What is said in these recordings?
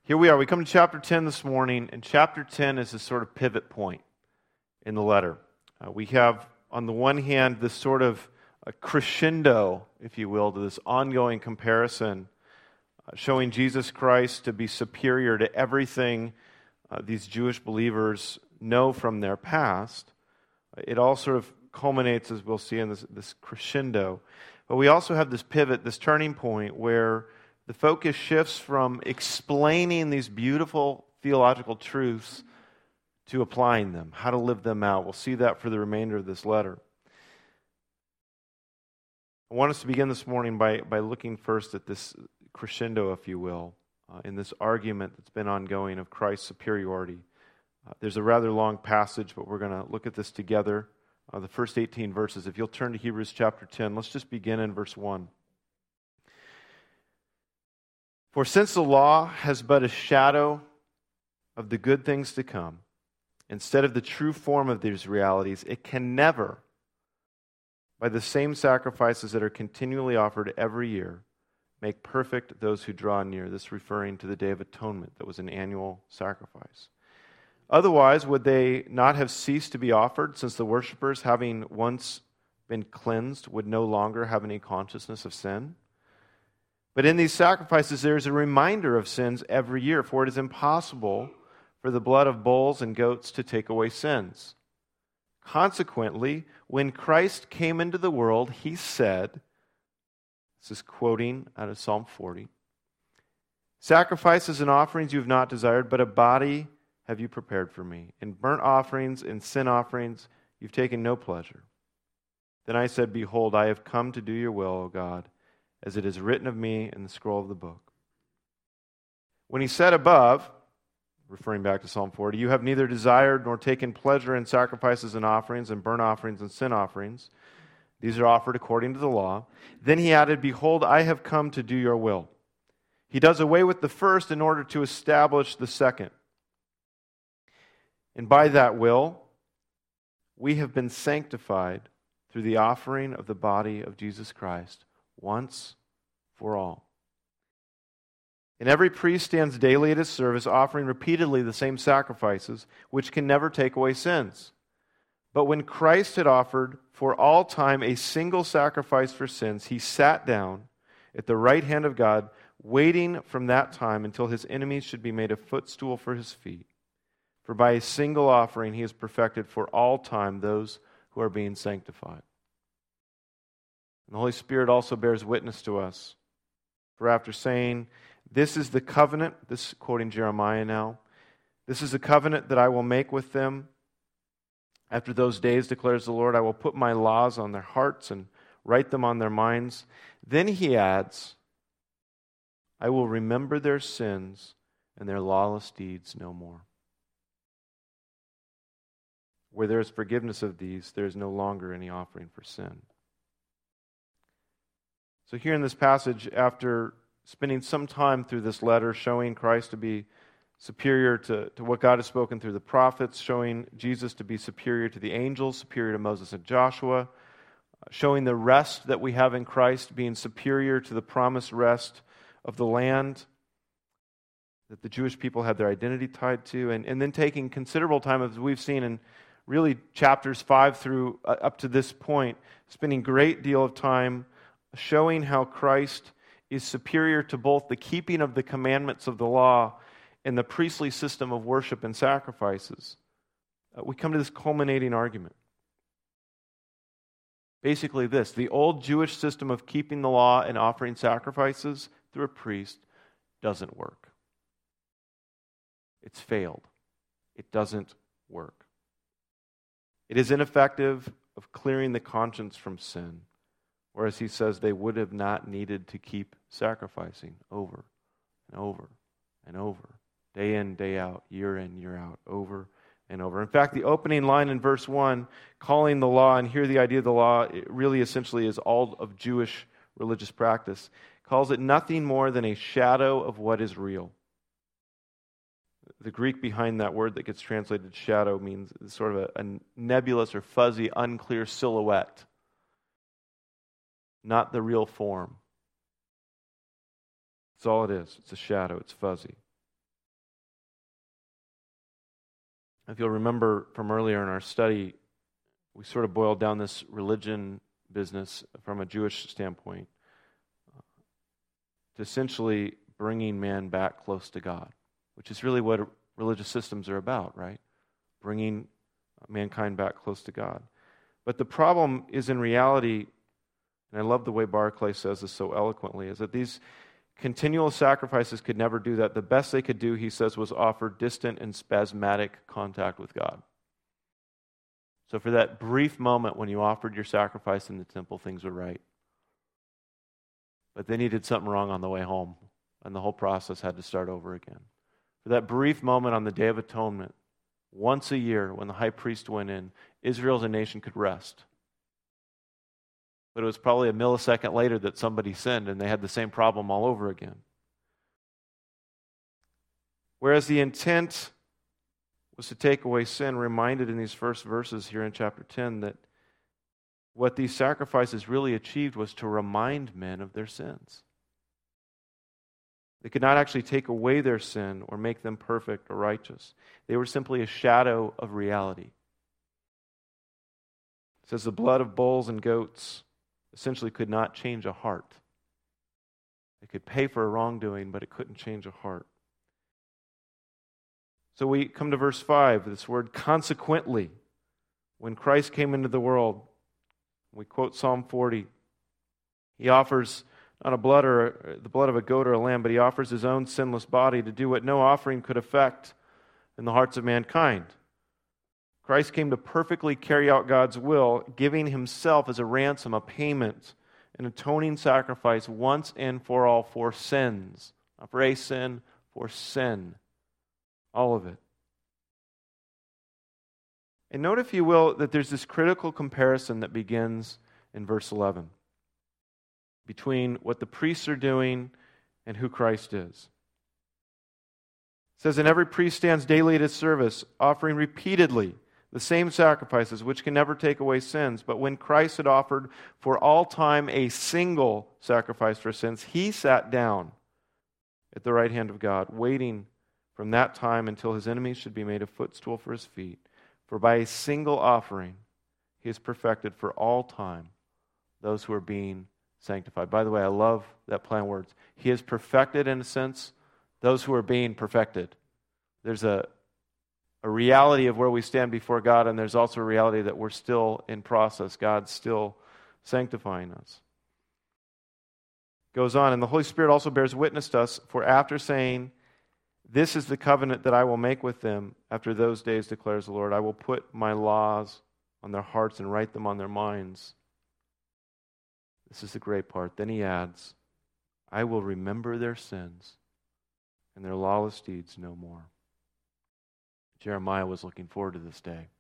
Here we are. We come to chapter 10 this morning, and chapter 10 is a sort of pivot point in the letter. We have, on the one hand, this sort of a crescendo, if you will, to this ongoing comparison, showing Jesus Christ to be superior to everything these Jewish believers know from their past. It all sort of culminates, as we'll see, in this crescendo. But we also have this pivot, this turning point, where the focus shifts from explaining these beautiful theological truths to applying them, how to live them out. We'll see that for the remainder of this letter. I want us to begin this morning by looking first at this crescendo, if you will, in this argument that's been ongoing of Christ's superiority. There's a rather long passage, but we're going to look at this together. The first 18 verses. If you'll turn to Hebrews chapter 10, let's just begin in verse 1. For since the law has but a shadow of the good things to come, instead of the true form of these realities, it can never, by the same sacrifices that are continually offered every year, make perfect those who draw near. This referring to the Day of Atonement that was an annual sacrifice. Otherwise, would they not have ceased to be offered, since the worshippers, having once been cleansed, would no longer have any consciousness of sin? But in these sacrifices there is a reminder of sins every year, for it is impossible for the blood of bulls and goats to take away sins. Consequently, when Christ came into the world, he said, this is quoting out of Psalm 40, "Sacrifices and offerings you have not desired, but a body have you prepared for me. In burnt offerings and sin offerings you've taken no pleasure. Then I said, Behold, I have come to do your will, O God, as it is written of me in the scroll of the book." When he said above, referring back to Psalm 40, "You have neither desired nor taken pleasure in sacrifices and offerings and burnt offerings and sin offerings. These are offered according to the law." Then he added, "Behold, I have come to do your will." He does away with the first in order to establish the second. And by that will, we have been sanctified through the offering of the body of Jesus Christ once for all. And every priest stands daily at his service, offering repeatedly the same sacrifices, which can never take away sins. But when Christ had offered for all time a single sacrifice for sins, he sat down at the right hand of God, waiting from that time until his enemies should be made a footstool for his feet. For by a single offering he has perfected for all time those who are being sanctified. And the Holy Spirit also bears witness to us. For after saying, "This is the covenant," this quoting Jeremiah now, "This is the covenant that I will make with them. After those days, declares the Lord, I will put my laws on their hearts and write them on their minds." Then he adds, "I will remember their sins and their lawless deeds no more." Where there is forgiveness of these, there is no longer any offering for sin. So here in this passage, after spending some time through this letter, showing Christ to be superior to what God has spoken through the prophets, showing Jesus to be superior to the angels, superior to Moses and Joshua, showing the rest that we have in Christ being superior to the promised rest of the land that the Jewish people had their identity tied to, and then taking considerable time, as we've seen in really chapters 5 through up to this point, spending a great deal of time showing how Christ is superior to both the keeping of the commandments of the law and the priestly system of worship and sacrifices. We come to this culminating argument. Basically this: the old Jewish system of keeping the law and offering sacrifices through a priest doesn't work. It's failed. It doesn't work. It is ineffective of clearing the conscience from sin. Whereas he says they would have not needed to keep sacrificing over and over and over, day in, day out, year in, year out, over and over. In fact, the opening line in verse 1, calling the law, and here the idea of the law, it really essentially is all of Jewish religious practice, calls it nothing more than a shadow of what is real. The Greek behind that word that gets translated shadow means sort of a nebulous or fuzzy, unclear silhouette. Not the real form. That's all it is. It's a shadow. It's fuzzy. If you'll remember from earlier in our study, we sort of boiled down this religion business from a Jewish standpoint to essentially bringing man back close to God, which is really what religious systems are about, right? Bringing mankind back close to God. But the problem is, in reality, and I love the way Barclay says this so eloquently, is that these continual sacrifices could never do that. The best they could do, he says, was offer distant and spasmodic contact with God. So for that brief moment when you offered your sacrifice in the temple, things were right. But they needed something wrong on the way home, and the whole process had to start over again. For that brief moment on the Day of Atonement, once a year when the high priest went in, Israel as a nation could rest. But it was probably a millisecond later that somebody sinned, and they had the same problem all over again. Whereas the intent was to take away sin, reminded in these first verses here in chapter 10 that what these sacrifices really achieved was to remind men of their sins. They could not actually take away their sin or make them perfect or righteous. They were simply a shadow of reality. It says the blood of bulls and goats essentially could not change a heart. It could pay for a wrongdoing, but it couldn't change a heart. So we come to verse 5, this word consequently. When Christ came into the world, we quote Psalm 40, he offers not the blood of a goat or a lamb, but he offers his own sinless body to do what no offering could effect in the hearts of mankind. Christ came to perfectly carry out God's will, giving himself as a ransom, a payment, an atoning sacrifice once and for all for sins. Not for a sin, for sin. All of it. And note, if you will, that there's this critical comparison that begins in verse 11 between what the priests are doing and who Christ is. It says, and every priest stands daily at his service, offering repeatedly the same sacrifices, which can never take away sins. But when Christ had offered for all time a single sacrifice for sins, he sat down at the right hand of God, waiting from that time until his enemies should be made a footstool for his feet. For by a single offering, he has perfected for all time those who are being sanctified. By the way, I love that play on words. He has perfected, in a sense, those who are being perfected. There's a reality of where we stand before God, and there's also a reality that we're still in process. God's still sanctifying us. Goes on, and the Holy Spirit also bears witness to us, for after saying, this is the covenant that I will make with them after those days, declares the Lord. I will put my laws on their hearts and write them on their minds. This is the great part. Then he adds, I will remember their sins and their lawless deeds no more. Jeremiah was looking forward to this day.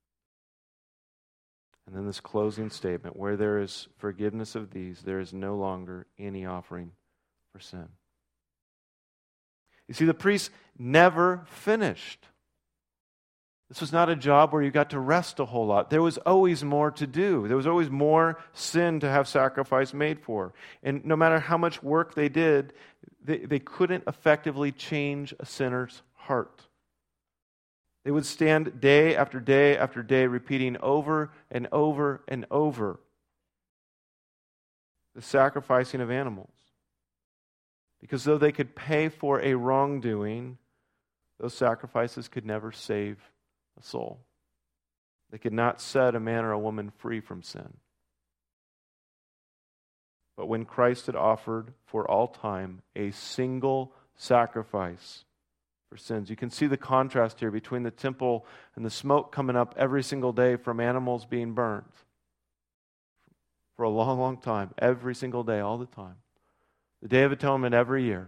And then this closing statement, where there is forgiveness of these, there is no longer any offering for sin. You see, the priests never finished. This was not a job where you got to rest a whole lot. There was always more to do. There was always more sin to have sacrifice made for. And no matter how much work they did, they couldn't effectively change a sinner's heart. They would stand day after day after day, repeating over and over and over the sacrificing of animals. Because though they could pay for a wrongdoing, those sacrifices could never save a soul. They could not set a man or a woman free from sin. But when Christ had offered for all time a single sacrifice for sins, you can see the contrast here between the temple and the smoke coming up every single day from animals being burned. For a long, long time, every single day, all the time. The Day of Atonement every year.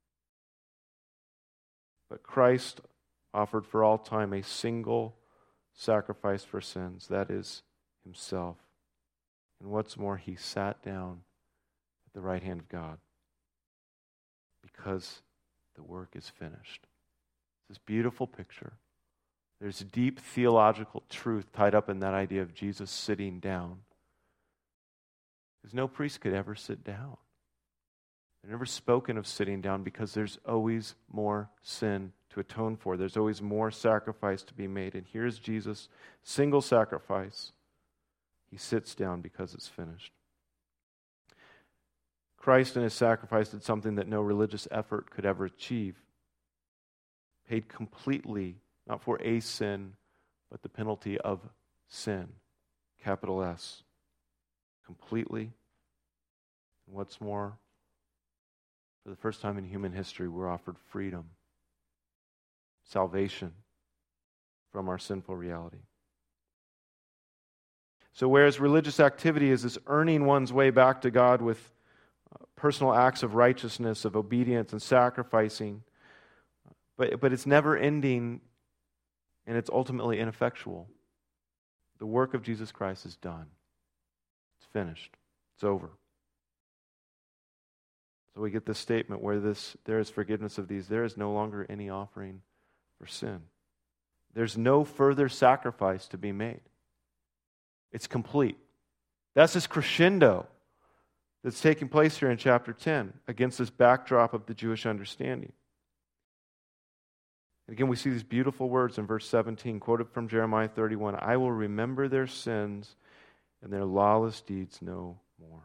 But Christ offered for all time a single sacrifice for sins, that is, himself. And what's more, he sat down at the right hand of God because the work is finished. This beautiful picture. There's deep theological truth tied up in that idea of Jesus sitting down. Because no priest could ever sit down. They're never spoken of sitting down because there's always more sin to to atone for. There's always more sacrifice to be made. And here's Jesus' single sacrifice. He sits down because it's finished. Christ in his sacrifice did something that no religious effort could ever achieve. Paid completely, not for a sin, but the penalty of sin. Capital S. Completely. And what's more, for the first time in human history, we're offered freedom, salvation from our sinful reality. So whereas religious activity is this earning one's way back to God with personal acts of righteousness, of obedience and sacrificing, but it's never ending and it's ultimately ineffectual. The work of Jesus Christ is done. It's finished. It's over. So we get this statement where there is forgiveness of these. There is no longer any offering for sin. There's no further sacrifice to be made. It's complete. That's this crescendo that's taking place here in chapter 10 against this backdrop of the Jewish understanding. And again, we see these beautiful words in verse 17, quoted from Jeremiah 31. I will remember their sins and their lawless deeds no more.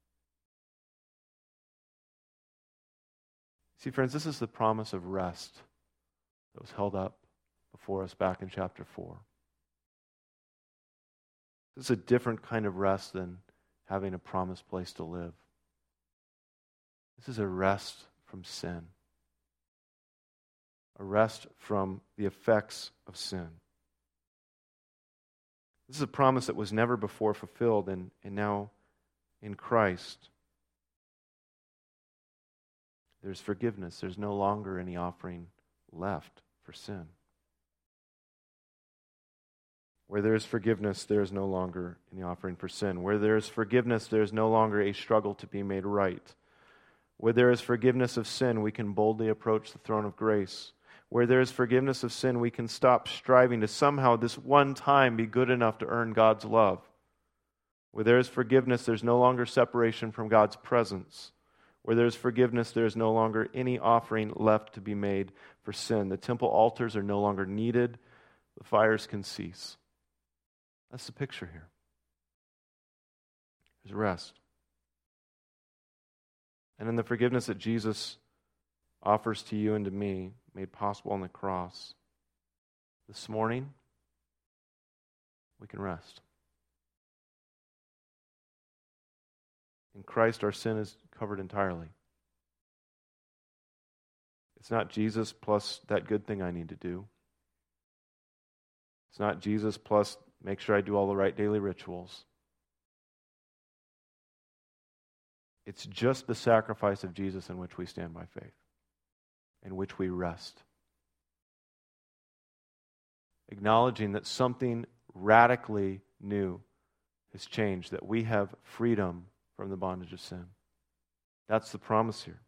See, friends, this is the promise of rest that was held up before us back in chapter 4. This is a different kind of rest than having a promised place to live. This is a rest from sin. A rest from the effects of sin. This is a promise that was never before fulfilled, and now in Christ, there's forgiveness. There's no longer any offering left for sin. Where there is forgiveness, there is no longer any offering for sin. Where there is forgiveness, there is no longer a struggle to be made right. Where there is forgiveness of sin, we can boldly approach the throne of grace. Where there is forgiveness of sin, we can stop striving to somehow this one time be good enough to earn God's love. Where there is forgiveness, there's no longer separation from God's presence. Where there is forgiveness, there is no longer any offering left to be made for sin. The temple altars are no longer needed. The fires can cease. That's the picture here. There's rest. And in the forgiveness that Jesus offers to you and to me, made possible on the cross, this morning, we can rest. In Christ, our sin is covered entirely. It's not Jesus plus that good thing I need to do. It's not Jesus plus make sure I do all the right daily rituals. It's just the sacrifice of Jesus in which we stand by faith, in which we rest. Acknowledging that something radically new has changed, that we have freedom from the bondage of sin. That's the promise here.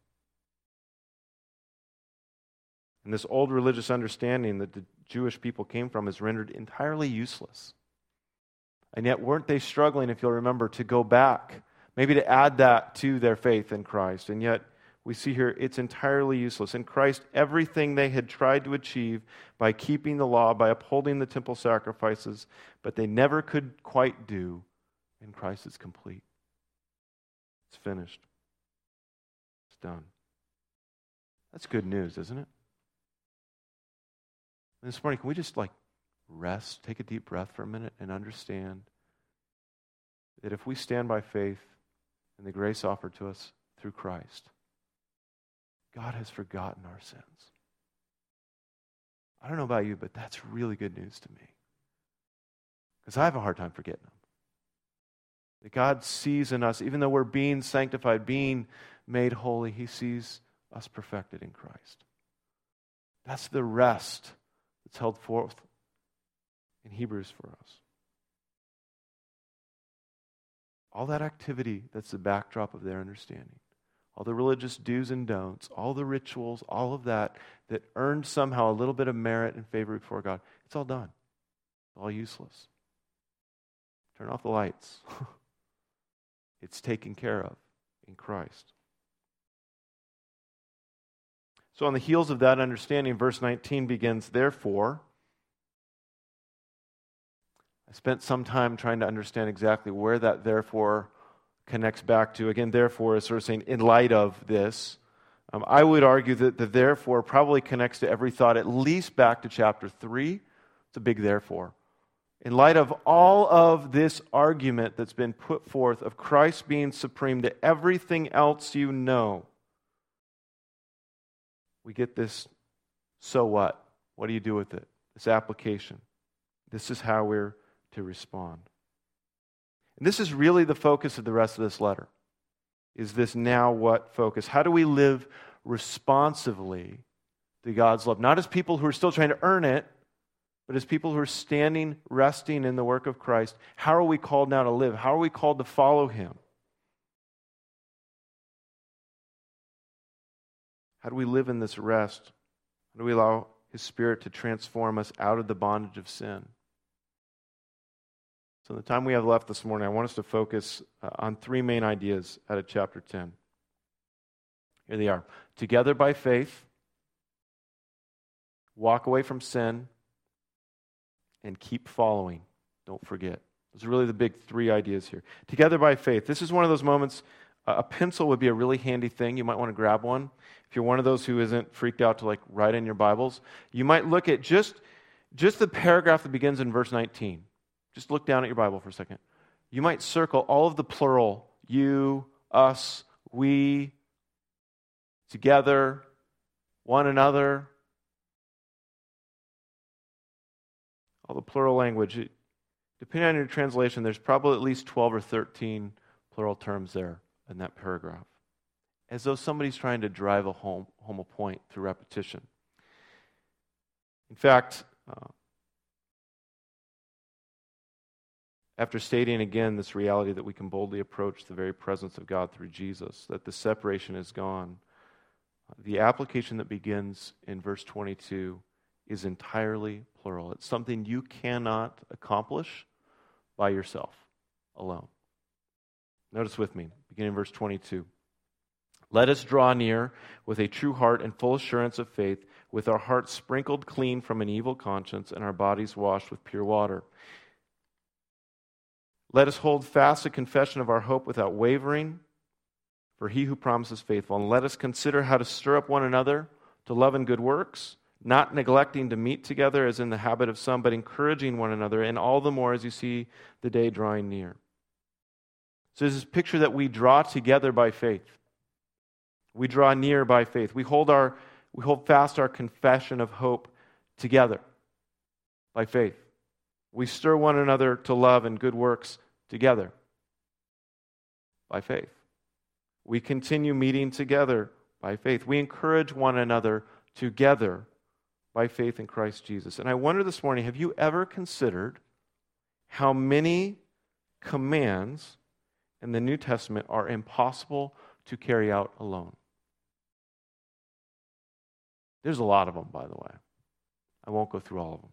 And this old religious understanding that the Jewish people came from is rendered entirely useless. And yet, weren't they struggling, if you'll remember, to go back, maybe to add that to their faith in Christ? And yet, we see here it's entirely useless. In Christ, everything they had tried to achieve by keeping the law, by upholding the temple sacrifices, but they never could quite do, in Christ is complete. It's finished. It's done. That's good news, isn't it? And this morning, can we just rest, take a deep breath for a minute, and understand that if we stand by faith in the grace offered to us through Christ, God has forgotten our sins. I don't know about you, but that's really good news to me. Because I have a hard time forgetting them. That God sees in us, even though we're being sanctified, being made holy, He sees us perfected in Christ. That's the rest that's held forth in Hebrews for us. All that activity that's the backdrop of their understanding. All the religious do's and don'ts, all the rituals, all of that earned somehow a little bit of merit and favor before God, it's all done. It's all useless. Turn off the lights. It's taken care of in Christ. So on the heels of that understanding, verse 19 begins, therefore. I spent some time trying to understand exactly where that therefore connects back to. Again, therefore is sort of saying, in light of this. I would argue that the therefore probably connects to every thought, at least back to chapter 3. It's a big therefore. In light of all of this argument that's been put forth of Christ being supreme to everything else you know, we get this, so what? What do you do with it? This application. This is how we're to respond. And this is really the focus of the rest of this letter, is this now what focus. How do we live responsively to God's love? Not as people who are still trying to earn it, but as people who are standing, resting in the work of Christ. How are we called now to live? How are we called to follow Him? How do we live in this rest? How do we allow His Spirit to transform us out of the bondage of sin? So in the time we have left this morning, I want us to focus on three main ideas out of chapter 10. Here they are. Together by faith, walk away from sin, and keep following. Don't forget. Those are really the big three ideas here. Together by faith. This is one of those moments, a pencil would be a really handy thing. You might want to grab one. If you're one of those who isn't freaked out to write in your Bibles, you might look at just the paragraph that begins in verse 19. Just look down at your Bible for a second. You might circle all of the plural, you, us, we, together, one another, all the plural language. Depending on your translation, there's probably at least 12 or 13 plural terms there in that paragraph. As though somebody's trying to drive home a point through repetition. In fact, after stating again this reality that we can boldly approach the very presence of God through Jesus, that the separation is gone, the application that begins in verse 22 is entirely plural. It's something you cannot accomplish by yourself alone. Notice with me, beginning in verse 22. Let us draw near with a true heart and full assurance of faith, with our hearts sprinkled clean from an evil conscience and our bodies washed with pure water. Let us hold fast the confession of our hope without wavering, for He who promises faithful. And let us consider how to stir up one another to love and good works, not neglecting to meet together as in the habit of some, but encouraging one another, and all the more as you see the day drawing near. So there's this picture that we draw together by faith. We draw near by faith. We hold fast our confession of hope together by faith. We stir one another to love and good works together by faith. We continue meeting together by faith. We encourage one another together by faith in Christ Jesus. And I wonder this morning, have you ever considered how many commands in the New Testament are impossible to carry out alone? There's a lot of them, by the way. I won't go through all of them.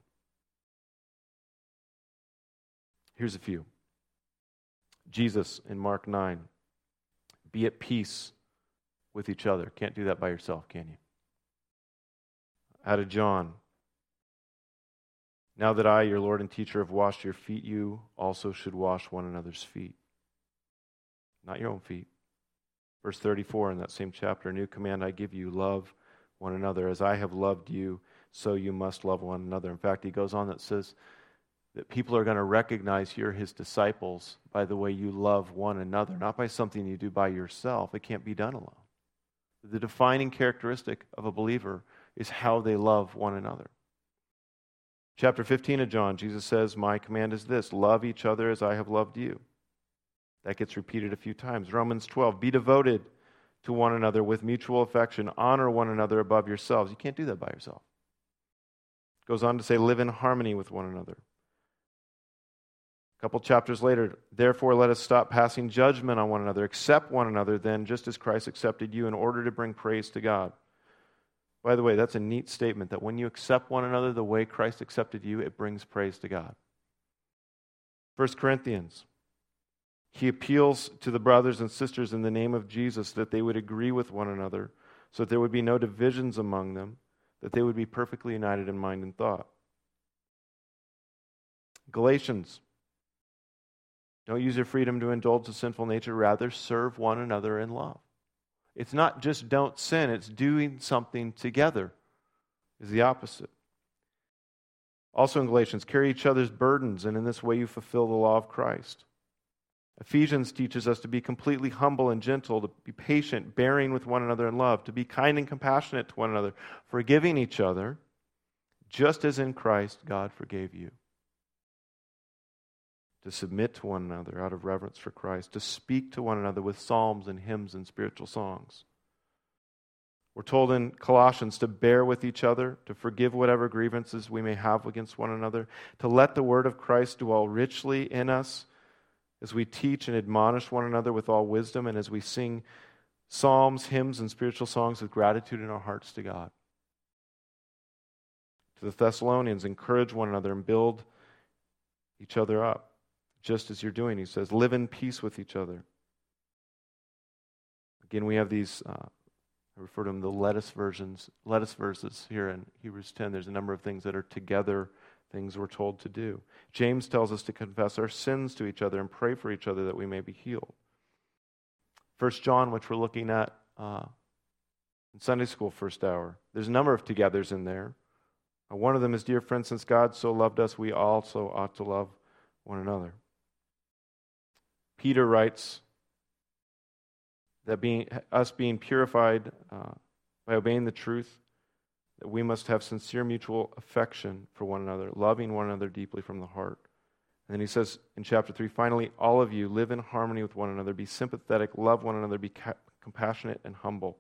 Here's a few. Jesus in Mark 9. Be at peace with each other. Can't do that by yourself, can you? Out of John. Now that I, your Lord and teacher, have washed your feet, you also should wash one another's feet. Not your own feet. Verse 34 in that same chapter, a new command I give you, love one another. As I have loved you, so you must love one another. In fact, he goes on that says that people are going to recognize you're his disciples by the way you love one another, not by something you do by yourself. It can't be done alone. The defining characteristic of a believer is how they love one another. Chapter 15 of John, Jesus says, my command is this, love each other as I have loved you. That gets repeated a few times. Romans 12, be devoted to one another with mutual affection. Honor one another above yourselves. You can't do that by yourself. It goes on to say, live in harmony with one another. A couple chapters later, therefore let us stop passing judgment on one another. Accept one another then, just as Christ accepted you in order to bring praise to God. By the way, that's a neat statement that when you accept one another the way Christ accepted you, it brings praise to God. 1 Corinthians, he appeals to the brothers and sisters in the name of Jesus that they would agree with one another so that there would be no divisions among them, that they would be perfectly united in mind and thought. Galatians, don't use your freedom to indulge the sinful nature, rather serve one another in love. It's not just don't sin, it's doing something together is the opposite. Also in Galatians, carry each other's burdens, and in this way you fulfill the law of Christ. Ephesians teaches us to be completely humble and gentle, to be patient, bearing with one another in love, to be kind and compassionate to one another, forgiving each other, just as in Christ God forgave you. To submit to one another out of reverence for Christ, to speak to one another with psalms and hymns and spiritual songs. We're told in Colossians to bear with each other, to forgive whatever grievances we may have against one another, to let the word of Christ dwell richly in us as we teach and admonish one another with all wisdom, and as we sing psalms, hymns, and spiritual songs with gratitude in our hearts to God. To the Thessalonians, encourage one another and build each other up. Just as you're doing, he says, live in peace with each other. Again, we have these, I refer to them the lettuce verses here in Hebrews 10. There's a number of things that are together, things we're told to do. James tells us to confess our sins to each other and pray for each other that we may be healed. 1 John, which we're looking at in Sunday school first hour, there's a number of togethers in there. One of them is, dear friends, since God so loved us, we also ought to love one another. Peter writes that us being purified by obeying the truth, that we must have sincere mutual affection for one another, loving one another deeply from the heart. And then he says in chapter 3, finally, all of you live in harmony with one another, be sympathetic, love one another, be compassionate and humble.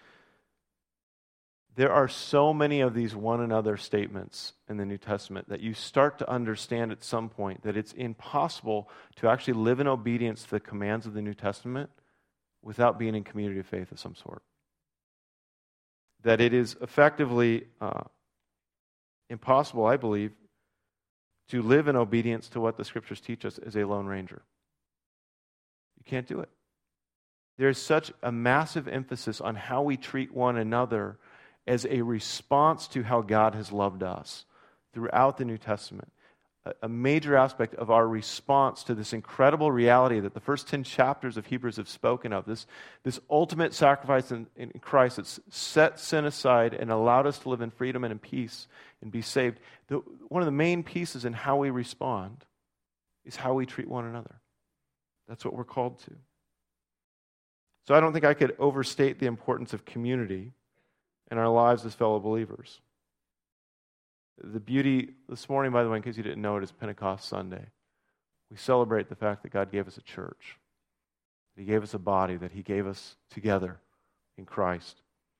There are so many of these one another statements in the New Testament that you start to understand at some point that it's impossible to actually live in obedience to the commands of the New Testament without being in community of faith of some sort. That it is effectively impossible, I believe, to live in obedience to what the Scriptures teach us as a lone ranger. You can't do it. There's such a massive emphasis on how we treat one another as a response to how God has loved us throughout the New Testament. A major aspect of our response to this incredible reality that the first 10 chapters of Hebrews have spoken of, this ultimate sacrifice in Christ that's set sin aside and allowed us to live in freedom and in peace and be saved. One of the main pieces in how we respond is how we treat one another. That's what we're called to. So I don't think I could overstate the importance of community in our lives as fellow believers. The beauty, this morning, by the way, in case you didn't know, it is Pentecost Sunday. We celebrate the fact that God gave us a church. That He gave us a body, that He gave us together in Christ.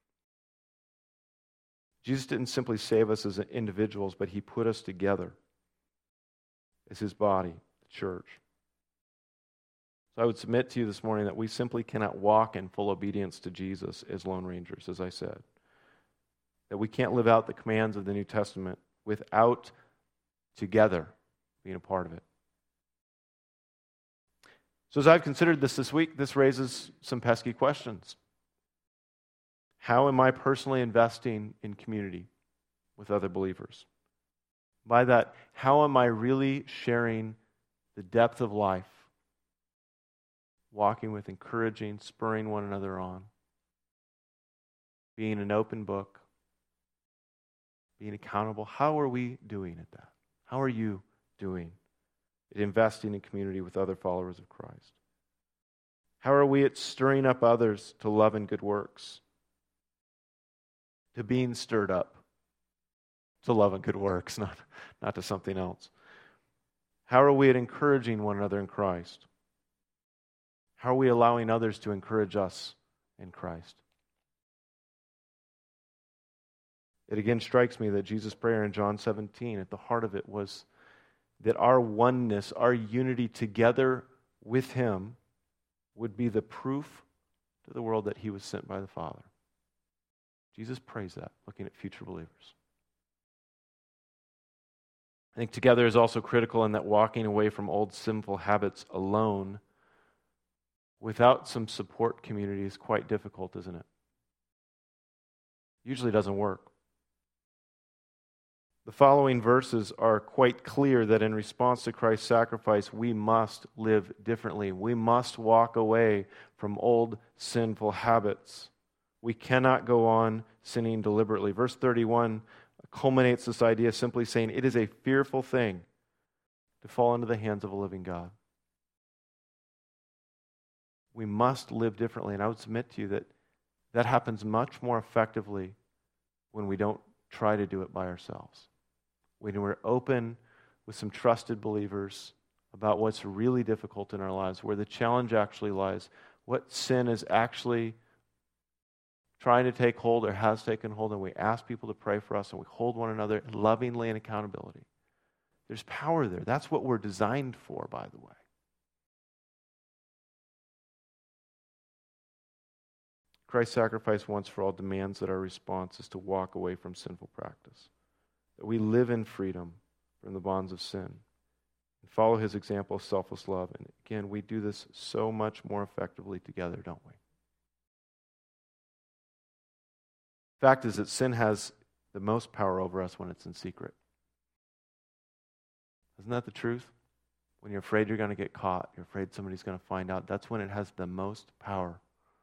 Jesus didn't simply save us as individuals, but He put us together as His body, the church. So I would submit to you this morning that we simply cannot walk in full obedience to Jesus as lone rangers, as I said. That we can't live out the commands of the New Testament without together being a part of it. So as I've considered this week, this raises some pesky questions. How am I personally investing in community with other believers? By that, how am I really sharing the depth of life? Walking with, encouraging, spurring one another on. Being an open book. Being accountable. How are we doing at that? How are you doing at investing in community with other followers of Christ? How are we at stirring up others to love and good works? To being stirred up to love and good works, not to something else. How are we at encouraging one another in Christ? How are we allowing others to encourage us in Christ? It again strikes me that Jesus' prayer in John 17, at the heart of it was that our oneness, our unity together with Him would be the proof to the world that He was sent by the Father. Jesus prays that, looking at future believers. I think together is also critical in that walking away from old sinful habits alone without some support community is quite difficult, isn't it? Usually doesn't work. The following verses are quite clear that in response to Christ's sacrifice, we must live differently. We must walk away from old sinful habits. We cannot go on sinning deliberately. Verse 31 culminates this idea simply saying, it is a fearful thing to fall into the hands of a living God. We must live differently. And I would submit to you that that happens much more effectively when we don't try to do it by ourselves. When we're open with some trusted believers about what's really difficult in our lives, where the challenge actually lies, what sin is actually trying to take hold or has taken hold, and we ask people to pray for us and we hold one another lovingly in accountability. There's power there. That's what we're designed for, by the way. Christ's sacrifice once for all demands that our response is to walk away from sinful practice, that we live in freedom from the bonds of sin and follow his example of selfless love. And again, we do this so much more effectively together, don't we? Fact is that sin has the most power over us when it's in secret. Isn't that the truth? When you're afraid you're going to get caught, you're afraid somebody's going to find out, that's when it has the most power.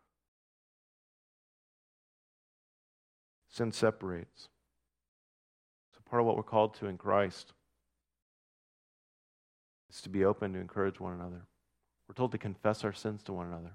Sin separates. So part of what we're called to in Christ is to be open to encourage one another. We're told to confess our sins to one another.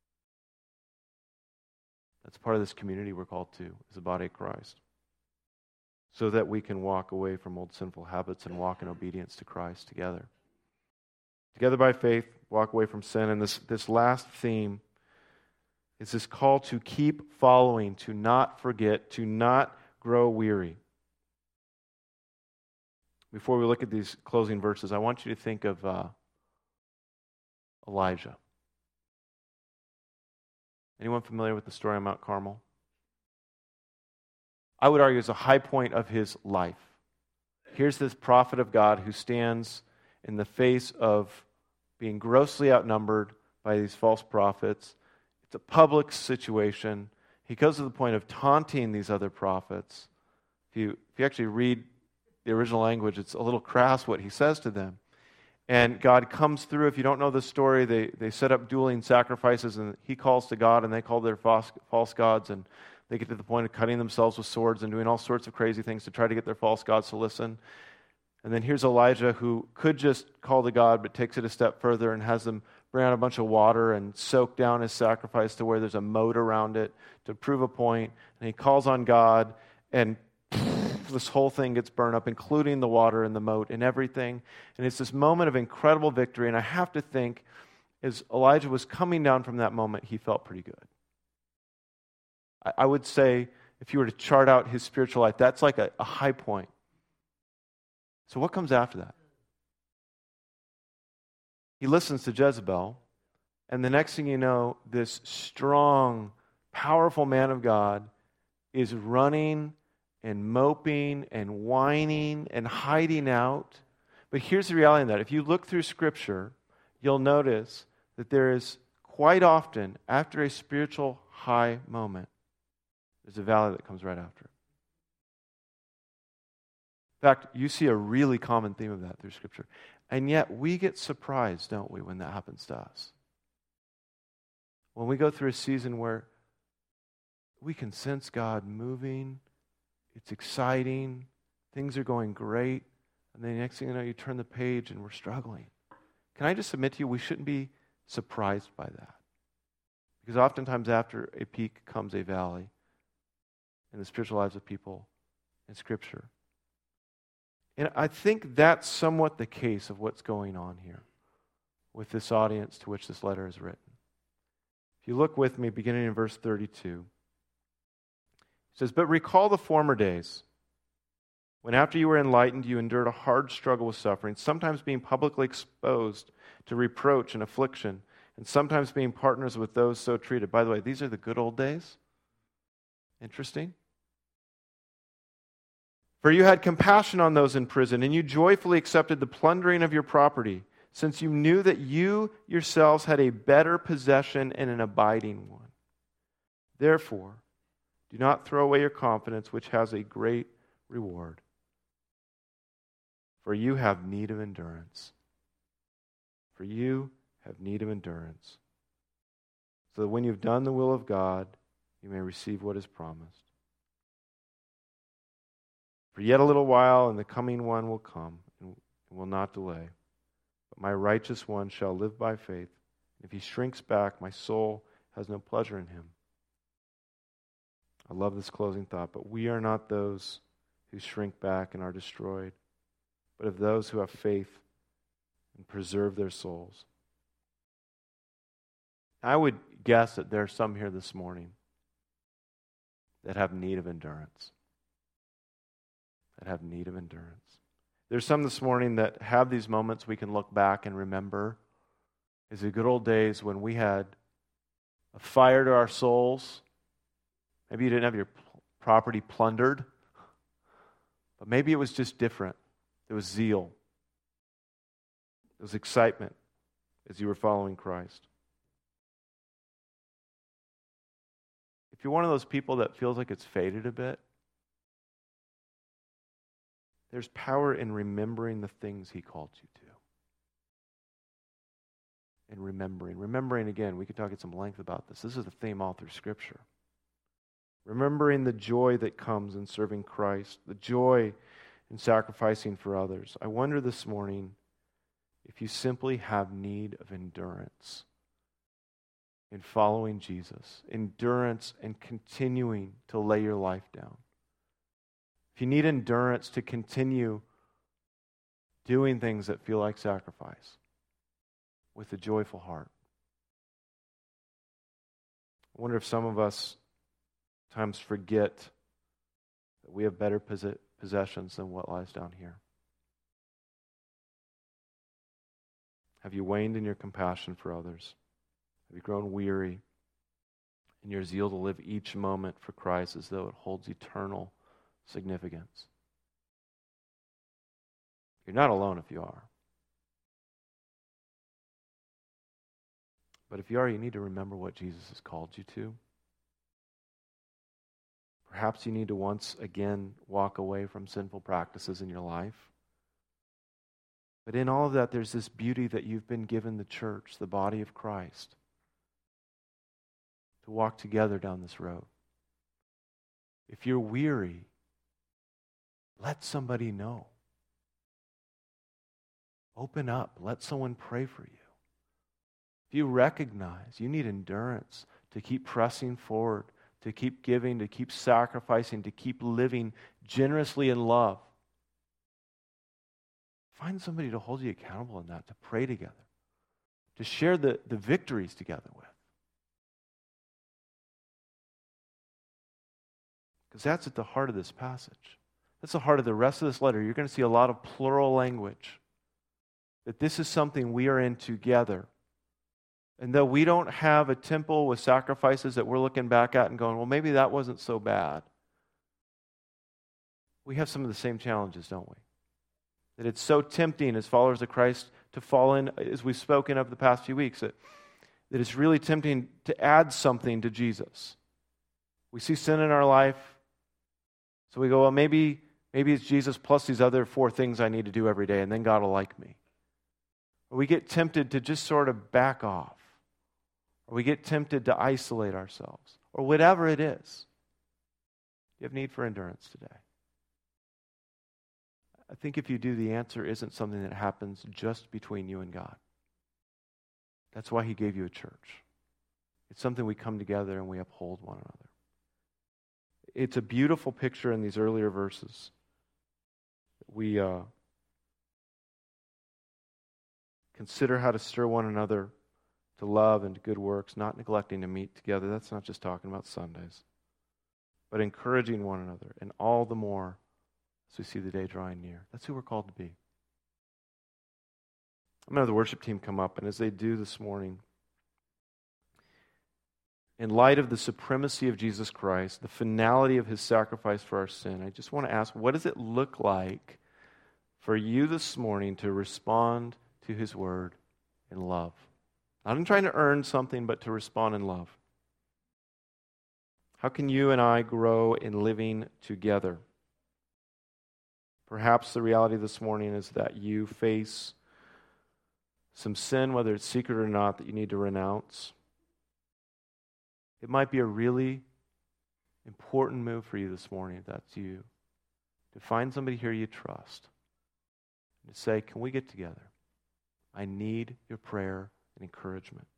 That's part of this community we're called to as a body of Christ, so that we can walk away from old sinful habits and walk in obedience to Christ together. Together by faith, walk away from sin. And this last theme is this call to keep following, to not forget, to not grow weary. Before we look at these closing verses, I want you to think of Elijah. Anyone familiar with the story on Mount Carmel? I would argue it's a high point of his life. Here's this prophet of God who stands in the face of being grossly outnumbered by these false prophets. It's a public situation. He goes to the point of taunting these other prophets. If you actually read the original language, it's a little crass what he says to them. And God comes through. If you don't know the story, they set up dueling sacrifices, and he calls to God, and they call their false gods, and they get to the point of cutting themselves with swords and doing all sorts of crazy things to try to get their false gods to listen. And then here's Elijah, who could just call to God, but takes it a step further and has them bring out a bunch of water and soak down his sacrifice to where there's a moat around it to prove a point. And he calls on God, and this whole thing gets burned up, including the water and the moat and everything. And it's this moment of incredible victory. And I have to think, as Elijah was coming down from that moment, he felt pretty good. I would say, if you were to chart out his spiritual life, that's like a high point. So what comes after that? He listens to Jezebel, and the next thing you know, this strong, powerful man of God is running and moping and whining and hiding out. But here's the reality of that. If you look through Scripture, you'll notice that there is quite often, after a spiritual high moment, there's a valley that comes right after it. In fact, you see a really common theme of that through Scripture. And yet we get surprised, don't we, when that happens to us? When we go through a season where we can sense God moving, it's exciting, things are going great, and then the next thing you know, you turn the page and we're struggling. Can I just submit to you, we shouldn't be surprised by that. Because oftentimes after a peak comes a valley in the spiritual lives of people in Scripture. And I think that's somewhat the case of what's going on here with this audience to which this letter is written. If you look with me, beginning in verse 32, it says, "But recall the former days, when after you were enlightened, you endured a hard struggle with suffering, sometimes being publicly exposed to reproach and affliction, and sometimes being partners with those so treated." By the way, these are the good old days. Interesting. "For you had compassion on those in prison, and you joyfully accepted the plundering of your property, since you knew that you yourselves had a better possession and an abiding one. Therefore, do Do not throw away your confidence, which has a great reward. For you have need of endurance. For you have need of endurance. So that when you've done the will of God, you may receive what is promised. For yet a little while, and the coming one will come, and will not delay. But my righteous one shall live by faith. If he shrinks back, my soul has no pleasure in him. I love this closing thought. But we are not those who shrink back and are destroyed, but of those who have faith and preserve their souls. I would guess that there are some here this morning that have need of endurance. That have need of endurance. There's some this morning that have these moments we can look back and remember is the good old days when we had a fire to our souls. Maybe you didn't have your property plundered, but maybe it was just different. There was zeal. There was excitement as you were following Christ. If you're one of those people that feels like it's faded a bit, there's power in remembering the things He called you to. And remembering. Remembering, again, we could talk at some length about this. This is a theme all through Scripture. Remembering the joy that comes in serving Christ, the joy in sacrificing for others. I wonder this morning if you simply have need of endurance in following Jesus, endurance and continuing to lay your life down. If you need endurance to continue doing things that feel like sacrifice with a joyful heart. I wonder if some of us times forget that we have better possessions than what lies down here. Have you waned in your compassion for others? Have you grown weary in your zeal to live each moment for Christ as though it holds eternal significance? You're not alone if you are. But if you are, you need to remember what Jesus has called you to. Perhaps you need to once again walk away from sinful practices in your life. But in all of that, there's this beauty that you've been given the church, the body of Christ, to walk together down this road. If you're weary, let somebody know. Open up. Let someone pray for you. If you recognize you need endurance to keep pressing forward, to keep giving, to keep sacrificing, to keep living generously in love, find somebody to hold you accountable in that, to pray together, to share the victories together with. Because that's at the heart of this passage. That's the heart of the rest of this letter. You're going to see a lot of plural language. That this is something we are in together. And though we don't have a temple with sacrifices that we're looking back at and going, well, maybe that wasn't so bad. We have some of the same challenges, don't we? That it's so tempting as followers of Christ to fall in, as we've spoken of the past few weeks, that it's really tempting to add something to Jesus. We see sin in our life, so we go, well, maybe it's Jesus plus these other 4 things I need to do every day, and then God will like me. Or we get tempted to just sort of back off. Or we get tempted to isolate ourselves. Or whatever it is. You have need for endurance today. I think if you do, the answer isn't something that happens just between you and God. That's why He gave you a church. It's something we come together and we uphold one another. It's a beautiful picture in these earlier verses. We consider how to stir one another to love and to good works, not neglecting to meet together. That's not just talking about Sundays, but encouraging one another, and all the more as we see the day drawing near. That's who we're called to be. I'm going to have the worship team come up, and as they do this morning, in light of the supremacy of Jesus Christ, the finality of His sacrifice for our sin, I just want to ask, what does it look like for you this morning to respond to His word in love? Not in trying to earn something, but to respond in love. How can you and I grow in living together? Perhaps the reality this morning is that you face some sin, whether it's secret or not, that you need to renounce. It might be a really important move for you this morning, if that's you, to find somebody here you trust and to say, can we get together? I need your prayer and encouragement.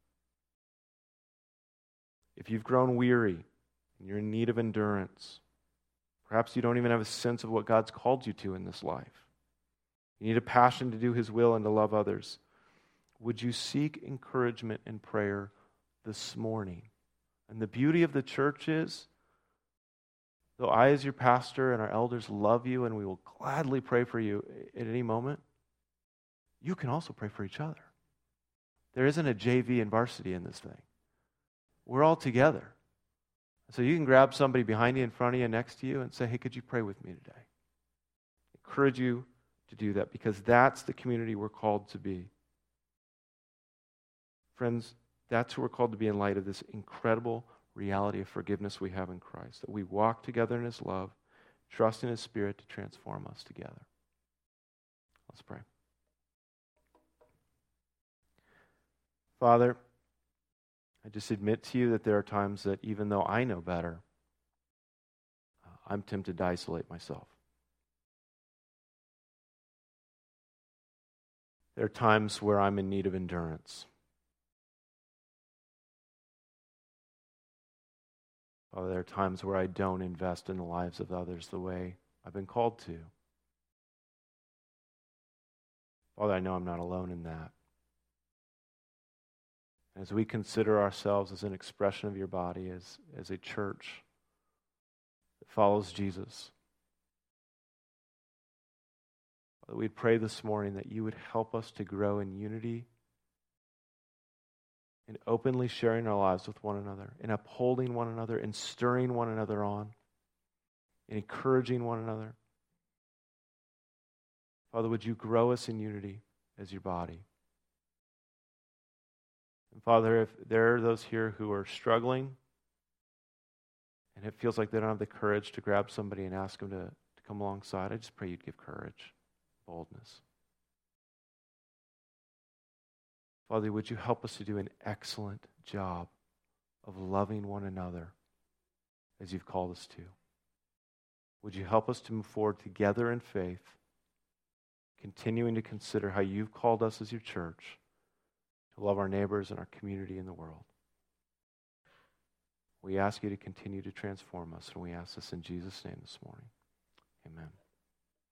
If you've grown weary and you're in need of endurance, perhaps you don't even have a sense of what God's called you to in this life. You need a passion to do His will and to love others. Would you seek encouragement and prayer this morning? And the beauty of the church is, though I as your pastor and our elders love you and we will gladly pray for you at any moment, you can also pray for each other. There isn't a JV and varsity in this thing. We're all together. So you can grab somebody behind you, in front of you, next to you, and say, hey, could you pray with me today? I encourage you to do that because that's the community we're called to be. Friends, that's who we're called to be in light of this incredible reality of forgiveness we have in Christ, that we walk together in His love, trust in His Spirit to transform us together. Let's pray. Father, I just admit to you that there are times that even though I know better, I'm tempted to isolate myself. There are times where I'm in need of endurance. Father, there are times where I don't invest in the lives of others the way I've been called to. Father, I know I'm not alone in that. As we consider ourselves as an expression of your body, as a church that follows Jesus, Father, we'd pray this morning that you would help us to grow in unity, in openly sharing our lives with one another, in upholding one another, in stirring one another on, in encouraging one another. Father, would you grow us in unity as your body? And Father, if there are those here who are struggling and it feels like they don't have the courage to grab somebody and ask them to come alongside, I just pray you'd give courage, boldness. Father, would you help us to do an excellent job of loving one another as you've called us to? Would you help us to move forward together in faith, continuing to consider how you've called us as your church to love our neighbors and our community in the world? We ask you to continue to transform us, and we ask this in Jesus' name this morning. Amen.